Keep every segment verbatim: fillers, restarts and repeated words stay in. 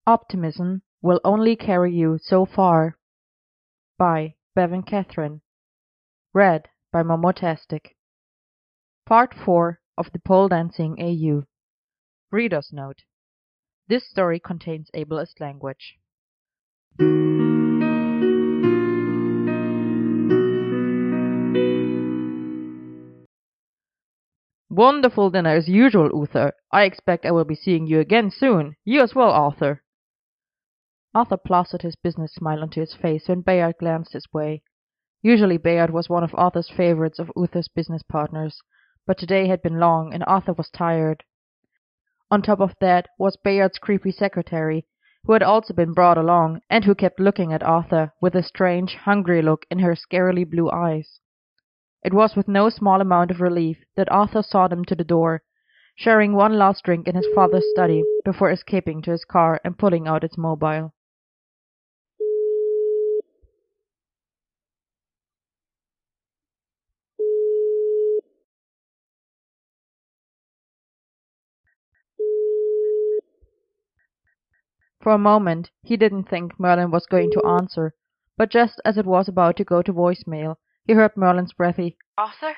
Optimism will only carry you so far. By Bevan Catherine. Read by Momotastic. Part four of the Pole Dancing A U. Reader's Note. This story contains ableist language. Wonderful dinner as usual, Uther. I expect I will be seeing you again soon. You as well, Arthur. Arthur plastered his business smile onto his face when Bayard glanced his way. Usually Bayard was one of Arthur's favorites of Uther's business partners, but today had been long and Arthur was tired. On top of that was Bayard's creepy secretary, who had also been brought along, and who kept looking at Arthur with a strange, hungry look in her scarily blue eyes. It was with no small amount of relief that Arthur saw them to the door, sharing one last drink in his father's study before escaping to his car and pulling out its mobile. For a moment he didn't think Merlin was going to answer, but just as it was about to go to voicemail, he heard Merlin's breathy, "Arthur?"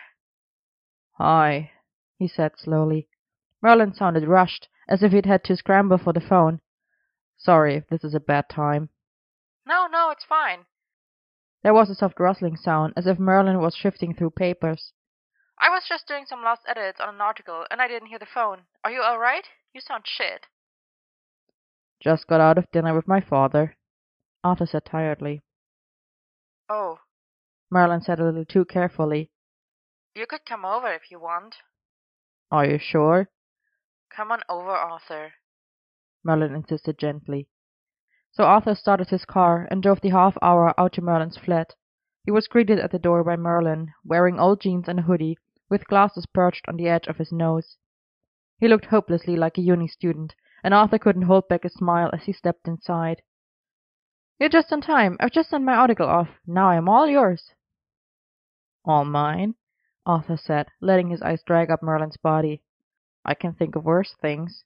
"Hi," he said slowly. Merlin sounded rushed, as if he'd had to scramble for the phone. "Sorry if this is a bad time." "No, no, it's fine." There was a soft rustling sound, as if Merlin was shifting through papers. "I was just doing some last edits on an article, and I didn't hear the phone. Are you all right? You sound shit." "Just got out of dinner with my father," Arthur said tiredly. "Oh," Merlin said a little too carefully. "You could come over if you want." "Are you sure?" "Come on over, Arthur," Merlin insisted gently. So Arthur started his car and drove the half hour out to Merlin's flat. He was greeted at the door by Merlin, wearing old jeans and a hoodie, with glasses perched on the edge of his nose. He looked hopelessly like a uni student, and Arthur couldn't hold back a smile as he stepped inside. "You're just in time. I've just sent my article off. Now I'm all yours." "All mine?" Arthur said, letting his eyes drag up Merlin's body. "I can think of worse things."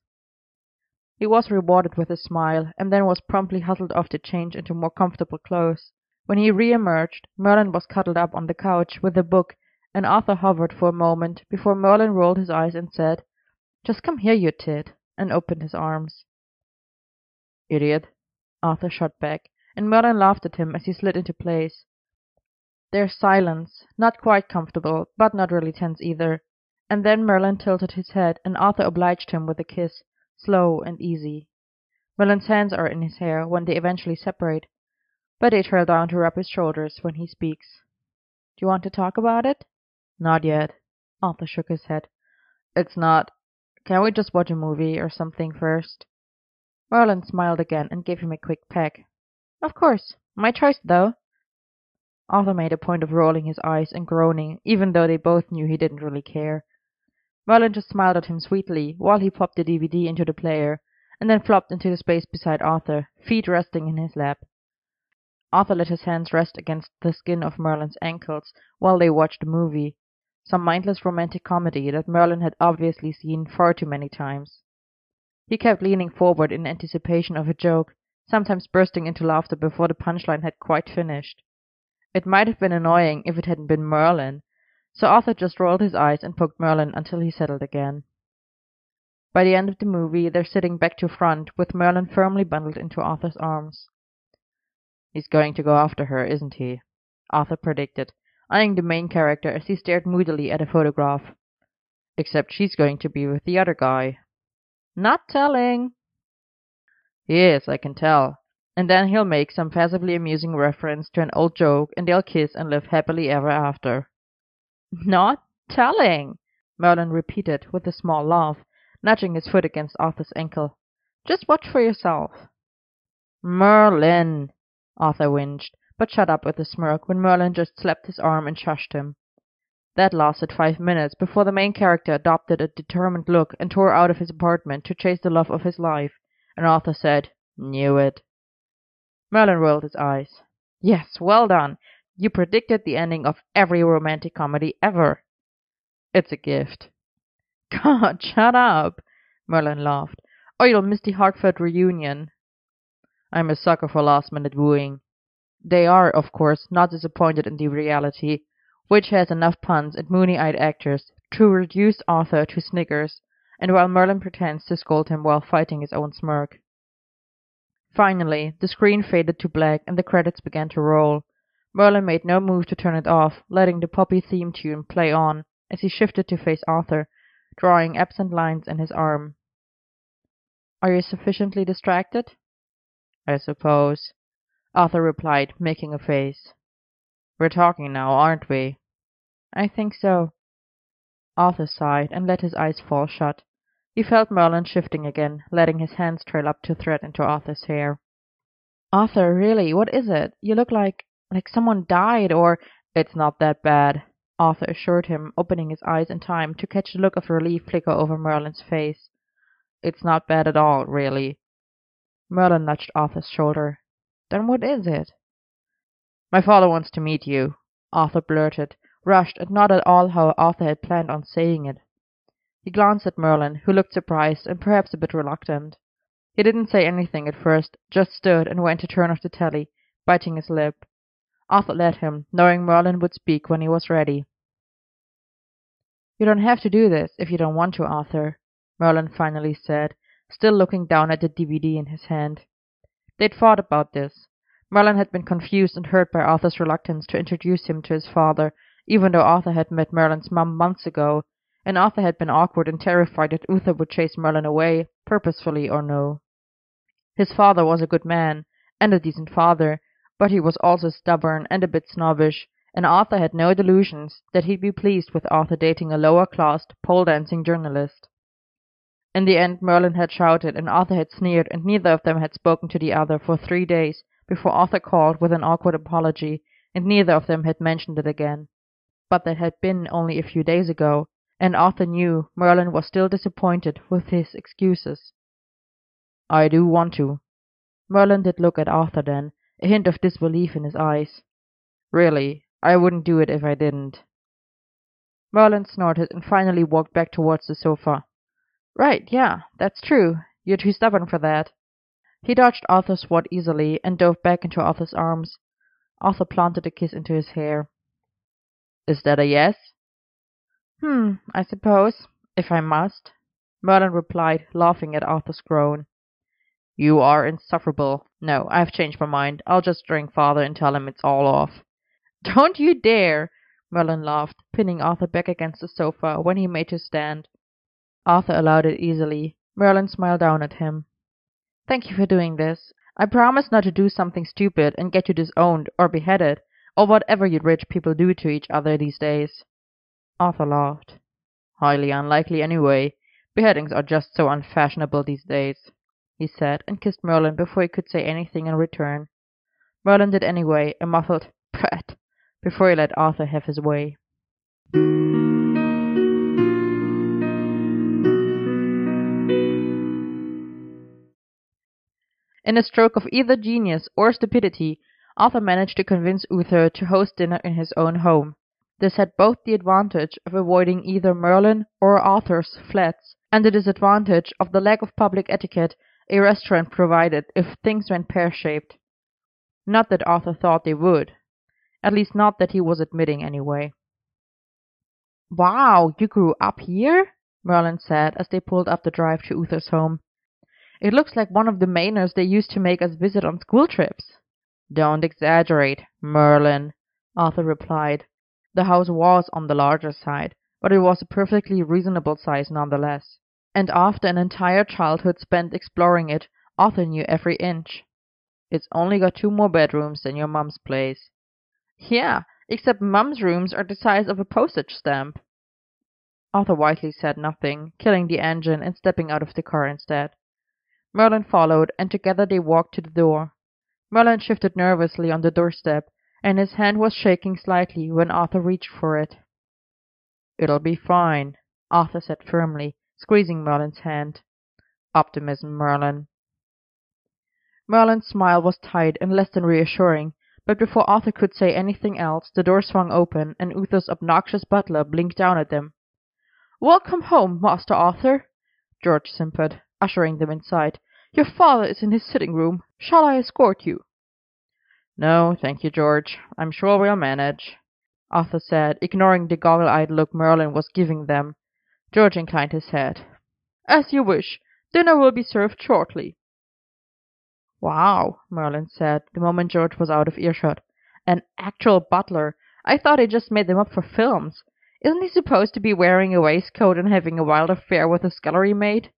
He was rewarded with a smile, and then was promptly hustled off to change into more comfortable clothes. When he re-emerged, Merlin was cuddled up on the couch with a book, and Arthur hovered for a moment before Merlin rolled his eyes and said, "Just come here, you tit," and opened his arms. "Idiot," Arthur shot back, and Merlin laughed at him as he slid into place. There's silence, not quite comfortable, but not really tense either, and then Merlin tilted his head, and Arthur obliged him with a kiss, slow and easy. Merlin's hands are in his hair when they eventually separate, but they trail down to rub his shoulders when he speaks. "Do you want to talk about it?" "Not yet." Arthur shook his head. "It's not. Can we just watch a movie or something first?" Merlin smiled again and gave him a quick peck. "Of course. My choice, though." Arthur made a point of rolling his eyes and groaning, even though they both knew he didn't really care. Merlin just smiled at him sweetly while he popped the D V D into the player, and then flopped into the space beside Arthur, feet resting in his lap. Arthur let his hands rest against the skin of Merlin's ankles while they watched the movie, some mindless romantic comedy that Merlin had obviously seen far too many times. He kept leaning forward in anticipation of a joke, sometimes bursting into laughter before the punchline had quite finished. It might have been annoying if it hadn't been Merlin, so Arthur just rolled his eyes and poked Merlin until he settled again. By the end of the movie, they're sitting back to front, with Merlin firmly bundled into Arthur's arms. "He's going to go after her, isn't he?" Arthur predicted, eyeing the main character as he stared moodily at a photograph. "Except she's going to be with the other guy." "Not telling." "He is, I can tell. And then he'll make some passively amusing reference to an old joke, and they'll kiss and live happily ever after." "Not telling," Merlin repeated with a small laugh, nudging his foot against Arthur's ankle. "Just watch for yourself." "Merlin!" Arthur whinged, but shut up with a smirk when Merlin just slapped his arm and shushed him. That lasted five minutes before the main character adopted a determined look and tore out of his apartment to chase the love of his life, and Arthur said, "Knew it." Merlin rolled his eyes. "Yes, well done. You predicted the ending of every romantic comedy ever." "It's a gift." "God, shut up," Merlin laughed, "or you'll miss the Hartford reunion." I'm a sucker for last-minute wooing. They are, of course, not disappointed in the reality, which has enough puns and moony-eyed actors to reduce Arthur to sniggers, and while Merlin pretends to scold him while fighting his own smirk. Finally, the screen faded to black and the credits began to roll. Merlin made no move to turn it off, letting the poppy theme tune play on as he shifted to face Arthur, drawing absent lines in his arm. "Are you sufficiently distracted?" "I suppose," Arthur replied, making a face. "We're talking now, aren't we?" "I think so." Arthur sighed and let his eyes fall shut. He felt Merlin shifting again, letting his hands trail up to thread into Arthur's hair. "Arthur, really, what is it? You look like like someone died, or—" "It's not that bad," Arthur assured him, opening his eyes in time to catch the look of relief flicker over Merlin's face. "It's not bad at all, really." Merlin nudged Arthur's shoulder. "Then what is it?" "My father wants to meet you," Arthur blurted, rushed and not at all how Arthur had planned on saying it. He glanced at Merlin, who looked surprised and perhaps a bit reluctant. He didn't say anything at first, just stood and went to turn off the telly, biting his lip. Arthur let him, knowing Merlin would speak when he was ready. "You don't have to do this if you don't want to, Arthur," Merlin finally said, still looking down at the D V D in his hand. They'd thought about this. Merlin had been confused and hurt by Arthur's reluctance to introduce him to his father, even though Arthur had met Merlin's mum months ago, and Arthur had been awkward and terrified that Uther would chase Merlin away, purposefully or no. His father was a good man, and a decent father, but he was also stubborn and a bit snobbish, and Arthur had no delusions that he'd be pleased with Arthur dating a lower-classed, pole-dancing journalist. In the end, Merlin had shouted, and Arthur had sneered, and neither of them had spoken to the other for three days before Arthur called with an awkward apology, and neither of them had mentioned it again. But that had been only a few days ago, and Arthur knew Merlin was still disappointed with his excuses. "I do want to." Merlin did look at Arthur then, a hint of disbelief in his eyes. "Really, I wouldn't do it if I didn't." Merlin snorted and finally walked back towards the sofa. "Right, yeah, that's true. You're too stubborn for that." He dodged Arthur's swat easily and dove back into Arthur's arms. Arthur planted a kiss into his hair. "Is that a yes?" "Hmm, I suppose, if I must," Merlin replied, laughing at Arthur's groan. "You are insufferable. No, I've changed my mind. I'll just ring father and tell him it's all off." "Don't you dare!" Merlin laughed, pinning Arthur back against the sofa when he made to stand. Arthur allowed it easily. Merlin smiled down at him. "Thank you for doing this. I promise not to do something stupid and get you disowned or beheaded, or whatever you rich people do to each other these days." Arthur laughed. "Highly unlikely, anyway. Beheadings are just so unfashionable these days," he said, and kissed Merlin before he could say anything in return. Merlin did anyway, a muffled "Prat!" before he let Arthur have his way. In a stroke of either genius or stupidity, Arthur managed to convince Uther to host dinner in his own home. This had both the advantage of avoiding either Merlin or Arthur's flats, and the disadvantage of the lack of public etiquette a restaurant provided if things went pear-shaped. Not that Arthur thought they would. At least not that he was admitting, anyway. "Wow, you grew up here?" Merlin said as they pulled up the drive to Uther's home. "It looks like one of the manors they used to make us visit on school trips." "Don't exaggerate, Merlin," Arthur replied. The house was on the larger side, but it was a perfectly reasonable size nonetheless, and after an entire childhood spent exploring it, Arthur knew every inch. "It's only got two more bedrooms than your mum's place." "Yeah, except Mum's rooms are the size of a postage stamp." Arthur wisely said nothing, killing the engine and stepping out of the car instead. Merlin followed, and together they walked to the door. Merlin shifted nervously on the doorstep, and his hand was shaking slightly when Arthur reached for it. "It'll be fine," Arthur said firmly, squeezing Merlin's hand. "Optimism, Merlin." Merlin's smile was tight and less than reassuring, but before Arthur could say anything else, the door swung open, and Uther's obnoxious butler blinked down at them. "Welcome home, Master Arthur," George simpered, ushering them inside. Your father is in his sitting room. Shall I escort you?" "No, thank you, George. I'm sure we'll manage," Arthur said, ignoring the goggle-eyed look Merlin was giving them. George inclined his head. "As you wish. Dinner will be served shortly." "Wow," Merlin said, the moment George was out of earshot. "An actual butler! I thought he just made them up for films. Isn't he supposed to be wearing a waistcoat and having a wild affair with a scullery maid?"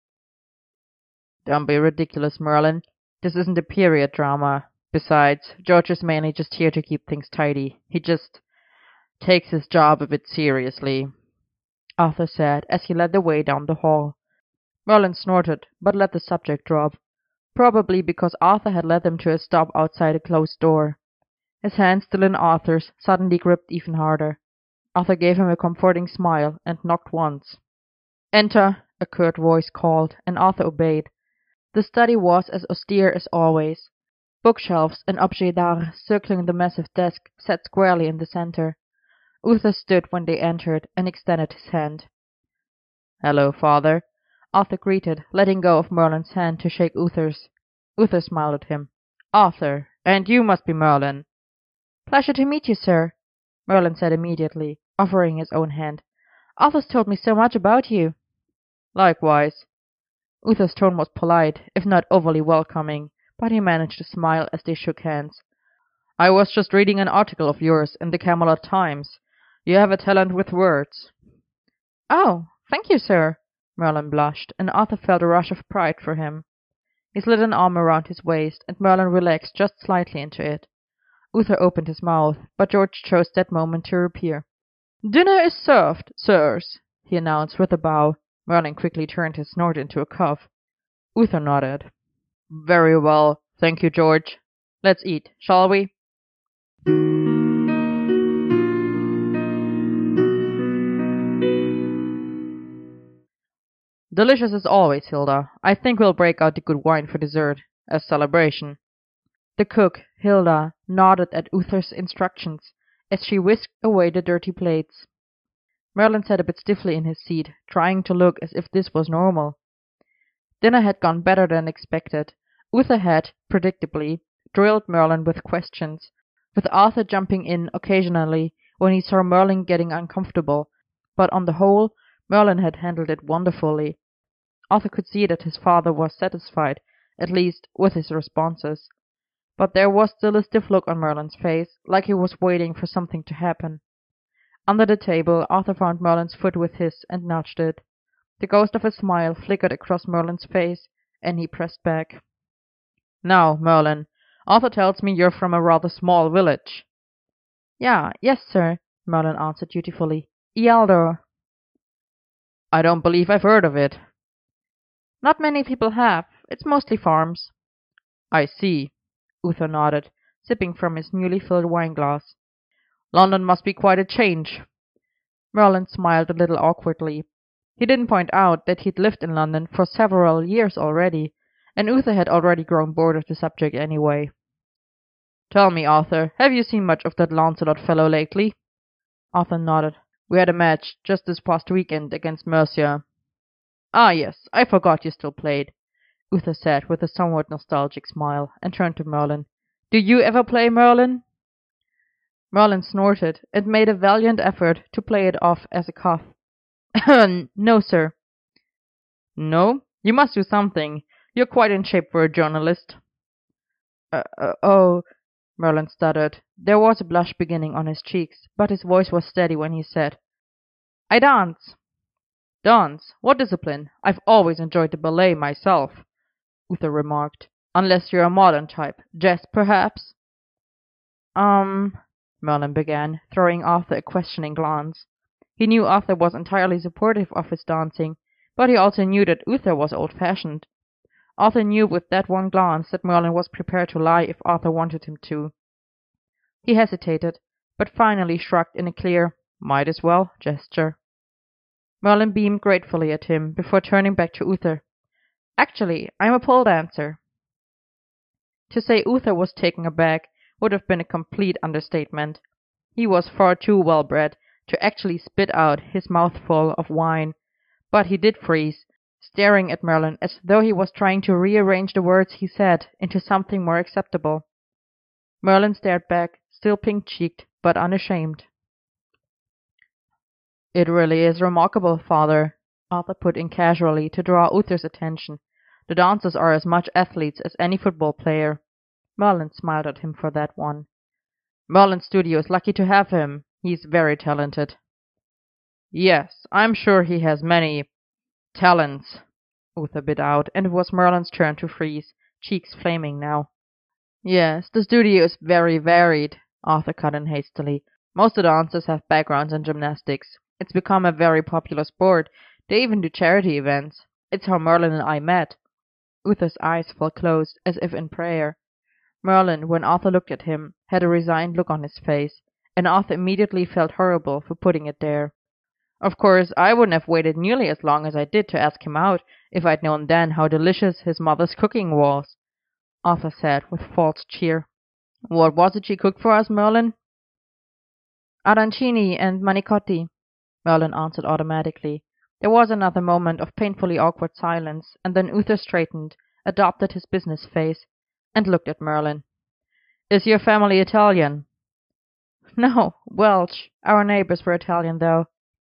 "Don't be ridiculous, Merlin. This isn't a period drama. Besides, George is mainly just here to keep things tidy. He just takes his job a bit seriously," Arthur said as he led the way down the hall. Merlin snorted, but let the subject drop, probably because Arthur had led them to a stop outside a closed door. His hand, still in Arthur's, suddenly gripped even harder. Arthur gave him a comforting smile and knocked once. "Enter," a curt voice called, and Arthur obeyed. The study was as austere as always. Bookshelves and objets d'art circling the massive desk sat squarely in the center. Uther stood when they entered and extended his hand. "Hello, Father," Arthur greeted, letting go of Merlin's hand to shake Uther's. Uther smiled at him. "Arthur, and you must be Merlin." "Pleasure to meet you, sir," Merlin said immediately, offering his own hand. "Arthur's told me so much about you." "Likewise." Uther's tone was polite, if not overly welcoming, but he managed to smile as they shook hands. "I was just reading an article of yours in the Camelot Times. You have a talent with words." "Oh, thank you, sir." Merlin blushed, and Arthur felt a rush of pride for him. He slid an arm around his waist, and Merlin relaxed just slightly into it. Uther opened his mouth, but George chose that moment to appear. "Dinner is served, sirs," he announced with a bow. Merlin quickly turned his snort into a cough. Uther nodded. "Very well, thank you, George. Let's eat, shall we?" "Delicious as always, Hilda. I think we'll break out the good wine for dessert, as celebration." The cook, Hilda, nodded at Uther's instructions as she whisked away the dirty plates. Merlin sat a bit stiffly in his seat, trying to look as if this was normal. Dinner had gone better than expected. Uther had, predictably, drilled Merlin with questions, with Arthur jumping in occasionally when he saw Merlin getting uncomfortable, but on the whole, Merlin had handled it wonderfully. Arthur could see that his father was satisfied, at least, with his responses. But there was still a stiff look on Merlin's face, like he was waiting for something to happen. Under the table, Arthur found Merlin's foot with his and nudged it. The ghost of a smile flickered across Merlin's face, and he pressed back. "Now, Merlin, Arthur tells me you're from a rather small village." "Yeah, yes, sir," Merlin answered dutifully. "Ealdor." "I don't believe I've heard of it." "Not many people have. It's mostly farms." "I see." Uther nodded, sipping from his newly filled wine-glass. "London must be quite a change." Merlin smiled a little awkwardly. He didn't point out that he'd lived in London for several years already, and Uther had already grown bored of the subject anyway. "Tell me, Arthur, have you seen much of that Lancelot fellow lately?" Arthur nodded. "We had a match just this past weekend against Mercia." "Ah, yes, I forgot you still played," Uther said with a somewhat nostalgic smile, and turned to Merlin. "Do you ever play, Merlin?" Merlin snorted, and made a valiant effort to play it off as a cough. "No, sir." "No? You must do something. You're quite in shape for a journalist." Uh, uh, oh, Merlin stuttered. There was a blush beginning on his cheeks, but his voice was steady when he said, "I dance." "Dance? What discipline? I've always enjoyed the ballet myself," Uther remarked. "Unless you're a modern type. Jazz, perhaps?" Um, Merlin began, throwing Arthur a questioning glance. He knew Arthur was entirely supportive of his dancing, but he also knew that Uther was old-fashioned. Arthur knew with that one glance that Merlin was prepared to lie if Arthur wanted him to. He hesitated, but finally shrugged in a clear, "might as well" gesture. Merlin beamed gratefully at him before turning back to Uther. "Actually, I'm a pole dancer." To say Uther was taken aback would have been a complete understatement. He was far too well-bred to actually spit out his mouthful of wine, but he did freeze, staring at Merlin as though he was trying to rearrange the words he said into something more acceptable. Merlin stared back, still pink-cheeked, but unashamed. "It really is remarkable, father," Arthur put in casually to draw Uther's attention. "The dancers are as much athletes as any football player." Merlin smiled at him for that one. "Merlin's studio is lucky to have him. He's very talented." "Yes, I'm sure he has many talents," Uther bit out, and it was Merlin's turn to freeze, cheeks flaming now. "Yes, the studio is very varied," Arthur cut in hastily. "Most of the dancers have backgrounds in gymnastics. It's become a very popular sport. They even do charity events. It's how Merlin and I met." Uther's eyes fell closed, as if in prayer. Merlin, when Arthur looked at him, had a resigned look on his face, and Arthur immediately felt horrible for putting it there. "Of course, I wouldn't have waited nearly as long as I did to ask him out if I'd known then how delicious his mother's cooking was," Arthur said with false cheer. "What was it she cooked for us, Merlin?" "Arancini and manicotti," Merlin answered automatically. There was another moment of painfully awkward silence, and then Uther straightened, adopted his business face, and looked at Merlin. "Is your family Italian?" "No, Welsh. Our neighbors were Italian, though."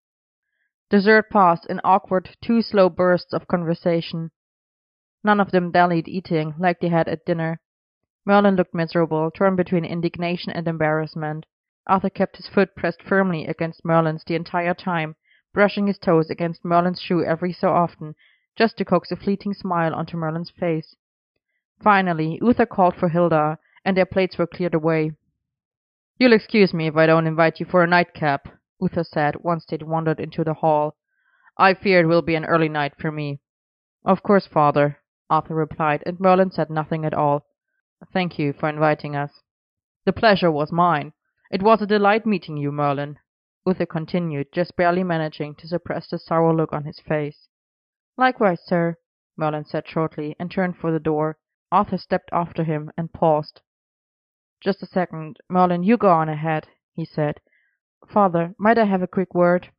Dessert passed in awkward, too slow bursts of conversation. None of them dallied eating, like they had at dinner. Merlin looked miserable, torn between indignation and embarrassment. Arthur kept his foot pressed firmly against Merlin's the entire time, brushing his toes against Merlin's shoe every so often, just to coax a fleeting smile onto Merlin's face. Finally, Uther called for Hilda, and their plates were cleared away. "You'll excuse me if I don't invite you for a nightcap," Uther said, once they'd wandered into the hall. "I fear it will be an early night for me." "Of course, father," Arthur replied, and Merlin said nothing at all. "Thank you for inviting us." "The pleasure was mine. It was a delight meeting you, Merlin," Uther continued, just barely managing to suppress the sour look on his face. "Likewise, sir," Merlin said shortly, and turned for the door. Arthur stepped after him and paused. "Just a second. Merlin, you go on ahead," he said. "Father, might I have a quick word?"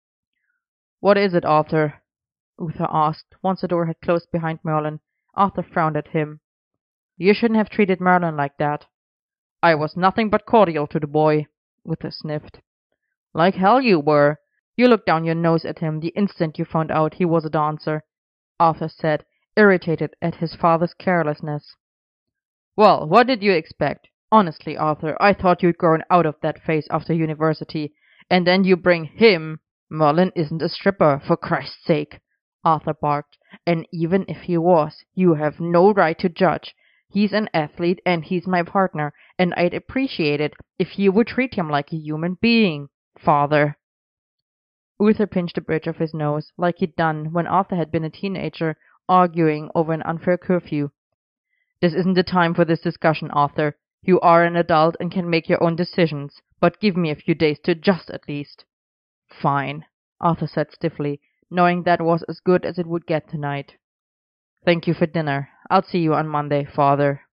"What is it, Arthur?" Uther asked, once the door had closed behind Merlin. Arthur frowned at him. "You shouldn't have treated Merlin like that." "I was nothing but cordial to the boy," Uther sniffed. "Like hell you were. You looked down your nose at him the instant you found out he was a dancer," Arthur said, irritated at his father's carelessness. "Well, what did you expect? Honestly, Arthur, I thought you'd grown out of that phase after university. And then you bring him. Merlin isn't a stripper, for Christ's sake," Arthur barked. "And even if he was, you have no right to judge. He's an athlete, and he's my partner, and I'd appreciate it if you would treat him like a human being, father." Uther pinched the bridge of his nose, like he'd done when Arthur had been a teenager, arguing over an unfair curfew. "This isn't the time for this discussion, Arthur. You are an adult and can make your own decisions, but give me a few days to adjust at least." "Fine," Arthur said stiffly, knowing that was as good as it would get tonight. "Thank you for dinner. I'll see you on Monday, father."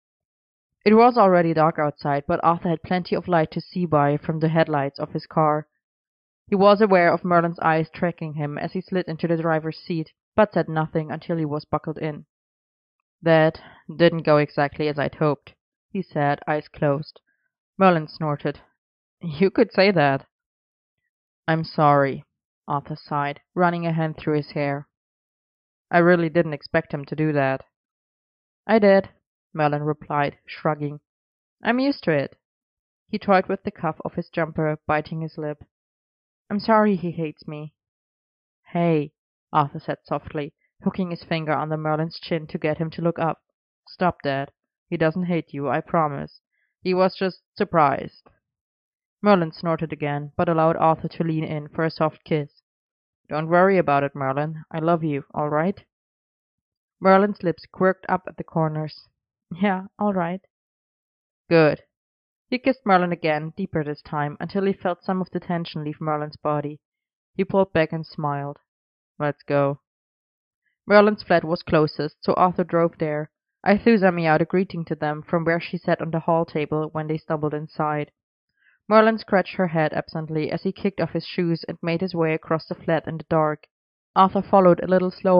It was already dark outside, but Arthur had plenty of light to see by from the headlights of his car. He was aware of Merlin's eyes tracking him as he slid into the driver's seat, but said nothing until he was buckled in. "That didn't go exactly as I'd hoped," he said, eyes closed. Merlin snorted. "You could say that." "I'm sorry," Arthur sighed, running a hand through his hair. "I really didn't expect him to do that." "I did," Merlin replied, shrugging. "I'm used to it." He toyed with the cuff of his jumper, biting his lip. "I'm sorry he hates me." "Hey," Arthur said softly, hooking his finger under Merlin's chin to get him to look up. "Stop that. He doesn't hate you, I promise. He was just surprised." Merlin snorted again, but allowed Arthur to lean in for a soft kiss. "Don't worry about it, Merlin. I love you, all right?" Merlin's lips quirked up at the corners. "Yeah, all right." "Good." He kissed Merlin again, deeper this time, until he felt some of the tension leave Merlin's body. He pulled back and smiled. "Let's go." Merlin's flat was closest, so Arthur drove there. Aithusa meowed a greeting to them from where she sat on the hall table when they stumbled inside. Merlin scratched her head absently as he kicked off his shoes and made his way across the flat in the dark. Arthur followed a little slower,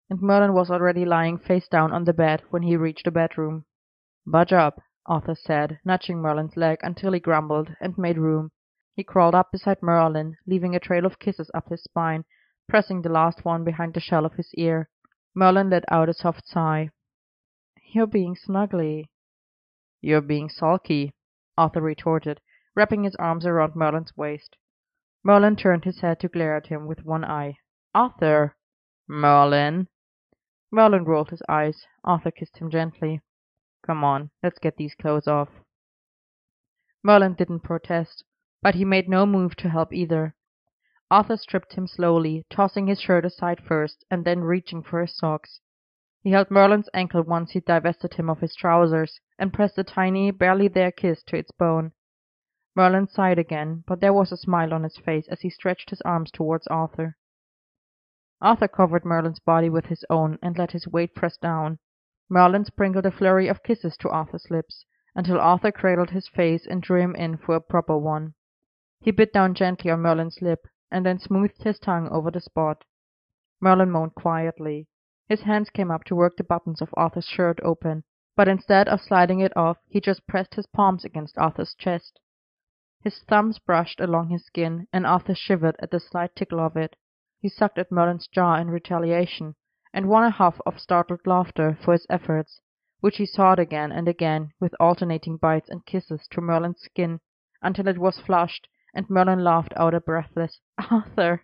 and Merlin was already lying face down on the bed when he reached the bedroom. "Budge up," Arthur said, nudging Merlin's leg until he grumbled and made room. He crawled up beside Merlin, leaving a trail of kisses up his spine, pressing the last one behind the shell of his ear. Merlin let out a soft sigh. "You're being snuggly." "You're being sulky," Arthur retorted, wrapping his arms around Merlin's waist. Merlin turned his head to glare at him with one eye. "Arthur!" "Merlin!" Merlin rolled his eyes. Arthur kissed him gently. "Come on, let's get these clothes off." Merlin didn't protest, but he made no move to help either. Arthur stripped him slowly, tossing his shirt aside first, and then reaching for his socks. He held Merlin's ankle once he divested him of his trousers, and pressed a tiny, barely there kiss to its bone. Merlin sighed again, but there was a smile on his face as he stretched his arms towards Arthur. Arthur covered Merlin's body with his own and let his weight press down. Merlin sprinkled a flurry of kisses to Arthur's lips, until Arthur cradled his face and drew him in for a proper one. He bit down gently on Merlin's lip, and then smoothed his tongue over the spot. Merlin moaned quietly. His hands came up to work the buttons of Arthur's shirt open, but instead of sliding it off, he just pressed his palms against Arthur's chest. His thumbs brushed along his skin, and Arthur shivered at the slight tickle of it. He sucked at Merlin's jaw in retaliation, and won a huff of startled laughter for his efforts, which he sought again and again, with alternating bites and kisses to Merlin's skin, until it was flushed, and Merlin laughed out a breathless "Arthur!"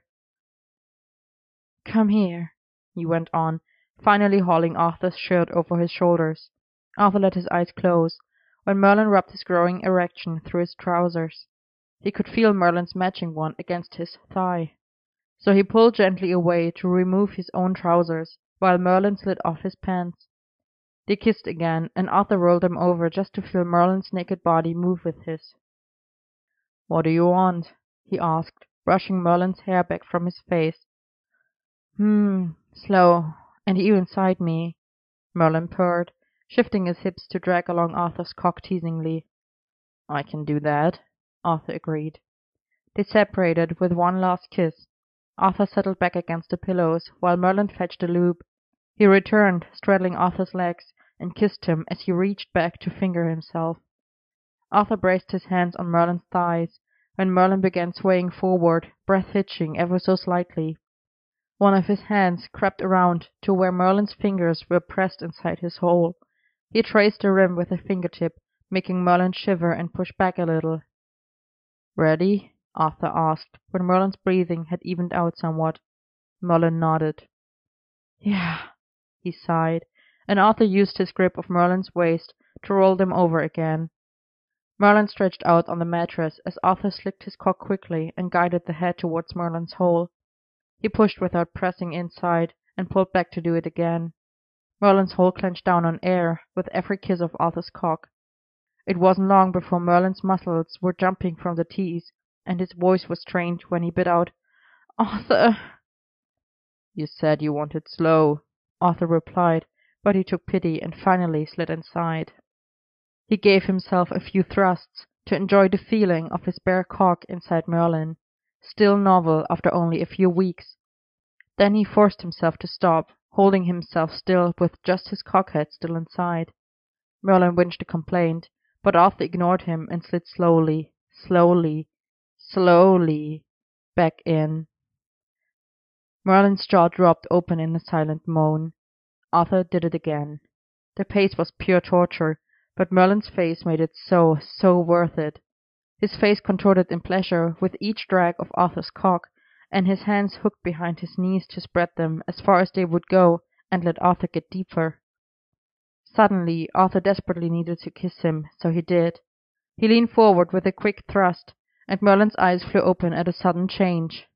"Come here," he went on, finally hauling Arthur's shirt over his shoulders. Arthur let his eyes close, when Merlin rubbed his growing erection through his trousers. He could feel Merlin's matching one against his thigh. So he pulled gently away to remove his own trousers, while Merlin slid off his pants. They kissed again, and Arthur rolled them over just to feel Merlin's naked body move with his. "What do you want?" he asked, brushing Merlin's hair back from his face. Hmm, slow, and you inside me," Merlin purred, shifting his hips to drag along Arthur's cock teasingly. "I can do that," Arthur agreed. They separated with one last kiss. Arthur settled back against the pillows, while Merlin fetched a lube. He returned, straddling Arthur's legs, and kissed him as he reached back to finger himself. Arthur braced his hands on Merlin's thighs, when Merlin began swaying forward, breath hitching ever so slightly. One of his hands crept around to where Merlin's fingers were pressed inside his hole. He traced the rim with a fingertip, making Merlin shiver and push back a little. "Ready?" Arthur asked, when Merlin's breathing had evened out somewhat. Merlin nodded. "Yeah," he sighed, and Arthur used his grip of Merlin's waist to roll them over again. Merlin stretched out on the mattress as Arthur slicked his cock quickly and guided the head towards Merlin's hole. He pushed without pressing inside, and pulled back to do it again. Merlin's hole clenched down on air with every kiss of Arthur's cock. It wasn't long before Merlin's muscles were jumping from the teeth, and his voice was strained when he bit out, "Arthur!" "You said you wanted slow," Arthur replied, but he took pity and finally slid inside. He gave himself a few thrusts to enjoy the feeling of his bare cock inside Merlin, still novel after only a few weeks. Then he forced himself to stop, holding himself still with just his cockhead still inside. Merlin whinged a complaint, but Arthur ignored him and slid slowly, slowly, slowly back in. Merlin's jaw dropped open in a silent moan. Arthur did it again. The pace was pure torture, but Merlin's face made it so, so worth it. His face contorted in pleasure with each drag of Arthur's cock, and his hands hooked behind his knees to spread them as far as they would go and let Arthur get deeper. Suddenly, Arthur desperately needed to kiss him, so he did. He leaned forward with a quick thrust, and Merlin's eyes flew open at a sudden change.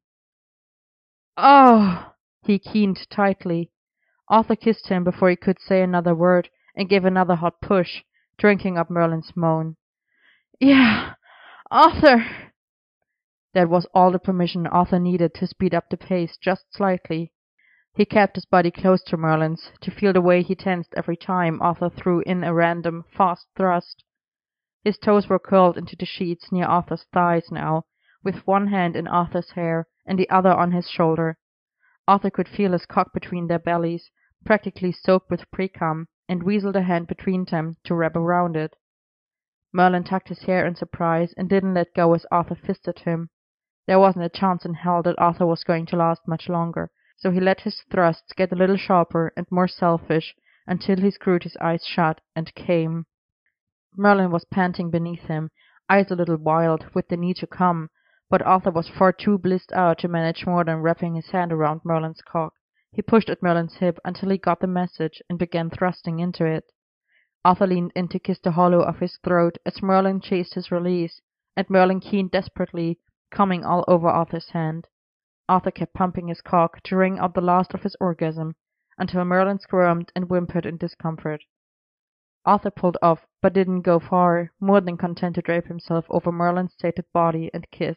"Oh!" he keened tightly. Arthur kissed him before he could say another word, and gave another hot push, drinking up Merlin's moan. "Yeah, Arthur!" That was all the permission Arthur needed to speed up the pace just slightly. He kept his body close to Merlin's, to feel the way he tensed every time Arthur threw in a random, fast thrust. His toes were curled into the sheets near Arthur's thighs now, with one hand in Arthur's hair and the other on his shoulder. Arthur could feel his cock between their bellies, practically soaked with pre-cum, and weaseled a hand between them to wrap around it. Merlin tucked his hair in surprise and didn't let go as Arthur fisted him. There wasn't a chance in hell that Arthur was going to last much longer, so he let his thrusts get a little sharper and more selfish until he screwed his eyes shut and came. Merlin was panting beneath him, eyes a little wild with the need to come, but Arthur was far too blissed out to manage more than wrapping his hand around Merlin's cock. He pushed at Merlin's hip until he got the message and began thrusting into it. Arthur leaned in to kiss the hollow of his throat as Merlin chased his release, and Merlin keened desperately, coming all over Arthur's hand. Arthur kept pumping his cock to wring out the last of his orgasm, until Merlin squirmed and whimpered in discomfort. Arthur pulled off, but didn't go far, more than content to drape himself over Merlin's sated body and kiss.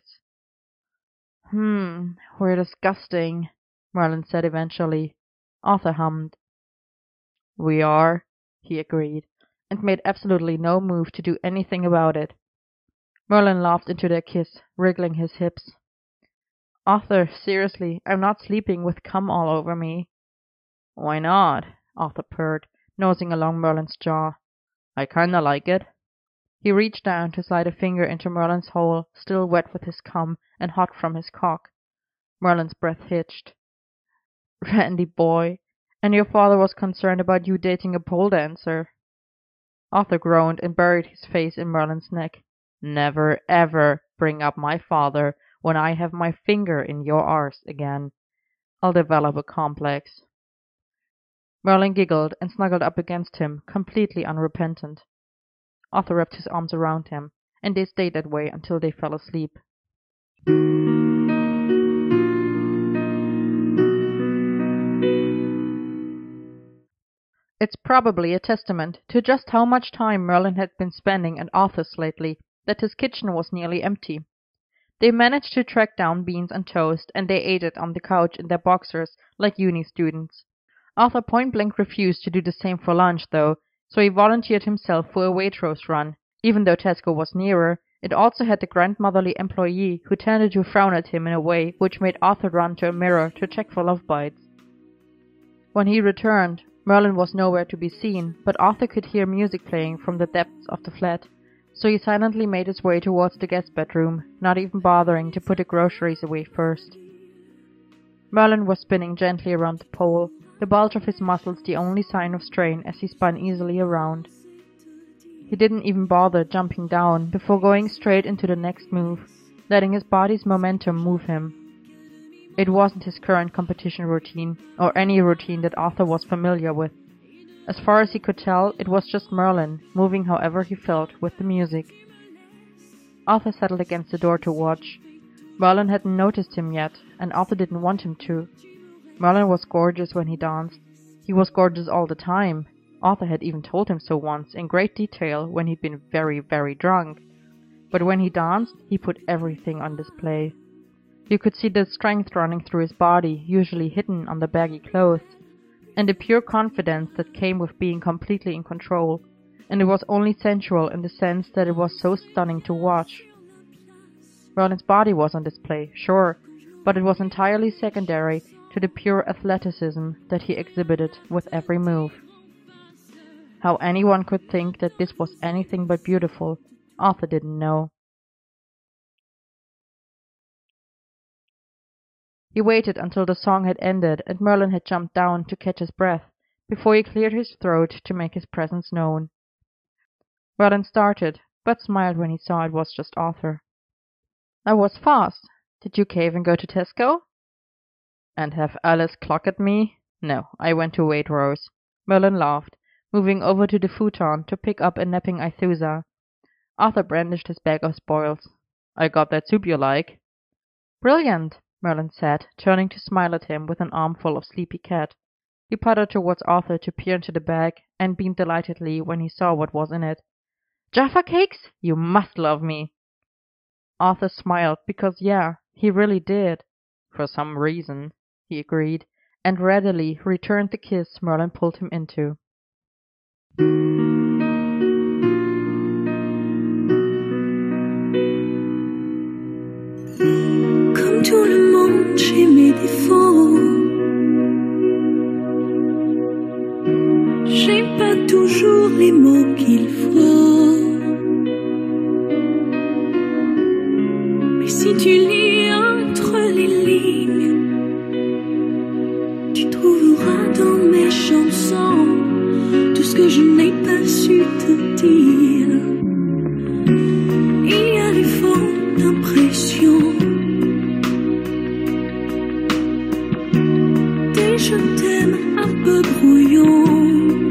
Hmm, we're disgusting, Merlin said eventually. Arthur hummed. We are, he agreed, and made absolutely no move to do anything about it. Merlin laughed into their kiss, wriggling his hips. Arthur, seriously, I'm not sleeping with cum all over me. Why not? Arthur purred, nosing along Merlin's jaw. I kinda like it. He reached down to slide a finger into Merlin's hole, still wet with his cum and hot from his cock. Merlin's breath hitched. Randy boy, and your father was concerned about you dating a pole dancer. Arthur groaned and buried his face in Merlin's neck. Never, ever bring up my father when I have my finger in your arse again. I'll develop a complex. Merlin giggled and snuggled up against him, completely unrepentant. Arthur wrapped his arms around him, and they stayed that way until they fell asleep. It's probably a testament to just how much time Merlin had been spending at Arthur's lately that his kitchen was nearly empty. They managed to track down beans and toast, and they ate it on the couch in their boxers like uni students. Arthur point-blank refused to do the same for lunch, though, so he volunteered himself for a Waitrose run. Even though Tesco was nearer, it also had the grandmotherly employee who tended to frown at him in a way which made Arthur run to a mirror to check for love bites. When he returned, Merlin was nowhere to be seen, but Arthur could hear music playing from the depths of the flat, so he silently made his way towards the guest bedroom, not even bothering to put the groceries away first. Merlin was spinning gently around the pole, the bulge of his muscles the only sign of strain as he spun easily around. He didn't even bother jumping down before going straight into the next move, letting his body's momentum move him. It wasn't his current competition routine, or any routine that Arthur was familiar with. As far as he could tell, it was just Merlin, moving however he felt with the music. Arthur settled against the door to watch. Merlin hadn't noticed him yet, and Arthur didn't want him to. Merlin was gorgeous when he danced. He was gorgeous all the time. Arthur had even told him so once, in great detail, when he'd been very, very drunk. But when he danced, he put everything on display. You could see the strength running through his body, usually hidden under baggy clothes, and the pure confidence that came with being completely in control, and it was only sensual in the sense that it was so stunning to watch. Merlin's body was on display, sure, but it was entirely secondary to the pure athleticism that he exhibited with every move. How anyone could think that this was anything but beautiful, Arthur didn't know. He waited until the song had ended and Merlin had jumped down to catch his breath, before he cleared his throat to make his presence known. Merlin started, but smiled when he saw it was just Arthur. "That was fast. Did you cave and go to Tesco?" "And have Alice clock at me? No, I went to Waitrose." Merlin laughed, moving over to the futon to pick up a napping Aithusa. Arthur brandished his bag of spoils. "I got that soup you like." "Brilliant," Merlin said, turning to smile at him with an armful of sleepy cat. He puttered towards Arthur to peer into the bag, and beamed delightedly when he saw what was in it. "Jaffa cakes? You must love me." Arthur smiled, because yeah, he really did. "For some reason," he agreed, and readily returned the kiss Merlin pulled him into. Comme tout le monde, j'ai mes défauts. froid. Mais si tu lis entre les lignes, tu trouveras dans mes chansons tout ce que je n'ai pas su te dire. Il y a des fausses impressions, des je t'aime un peu brouillons,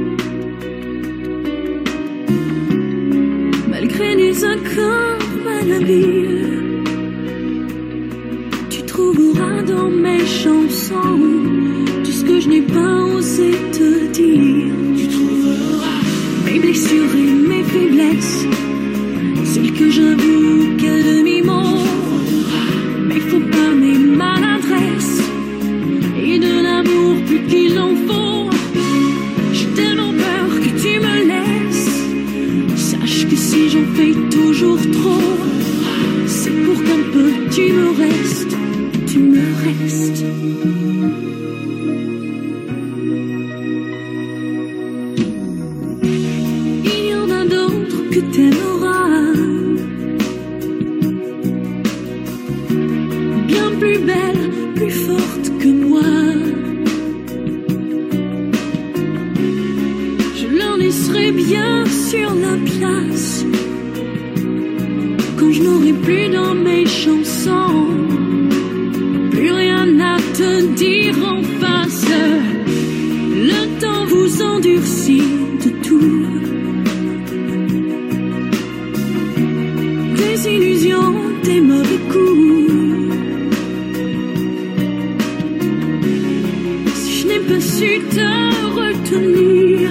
malgré les accords malhabiles. Tu trouveras dans mes chansons tout ce que je n'ai pas osé te dire. Tu trouveras mes blessures et mes faiblesses, celles que j'avoue qu'à demi-mot. Mais faut pas mes maladresses et de l'amour plus qu'il en faut. J'ai tellement peur que tu me laisses. Sache que si j'en fais toujours trop, c'est pour qu'un peu tu me restes, tu me restes. Il y en a d'autres que t'aimeras, bien plus belle, plus forte que moi. Je leur laisserai bien sur la place quand je n'aurai plus dans mes chansons plus rien à te dire en face. Le temps vous endurcit de tout, des illusions, des mauvais coups. Si je n'ai pas su te retenir,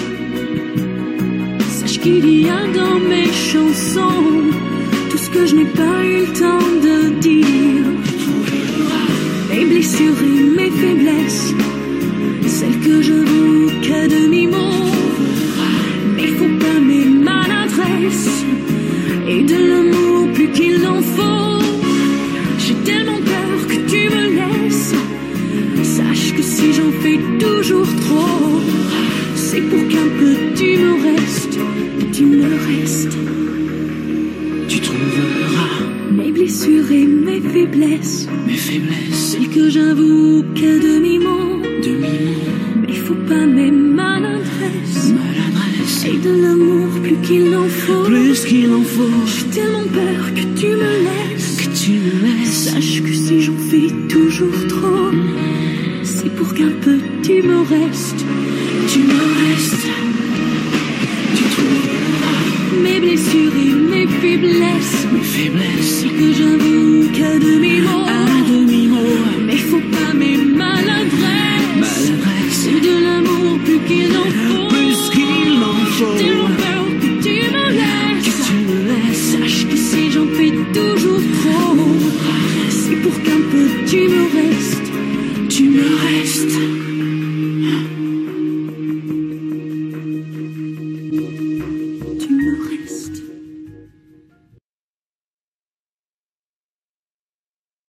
sache qu'il y a dans mes chansons tout ce que je n'ai pas eu le temps de dire. Mes blessures et mes faiblesses, celles que je voue qu'à demi-mot. Mais faut pas mes maladresses et de l'amour plus qu'il en faut. J'ai tellement peur que tu me laisses. Sache que si j'en fais toujours trop, c'est pour qu'un peu tu me restes, tu me restes. Tu trouveras mes blessures et mes faiblesses, mes faiblesses, celles que j'avoue qu'à demi-mot, demi-mot. Mais faut pas mes maladresses, maladresses, et de l'amour plus qu'il en faut, plus qu'il en faut. J'ai tellement peur que tu me laisses, que tu me laisses. Sache que si j'en fais toujours trop, c'est pour qu'un peu tu me restes, tu me restes. Tu trouveras mes blessures et mes faiblesses, mes faiblesses, que j'avoue qu'à demi-mot.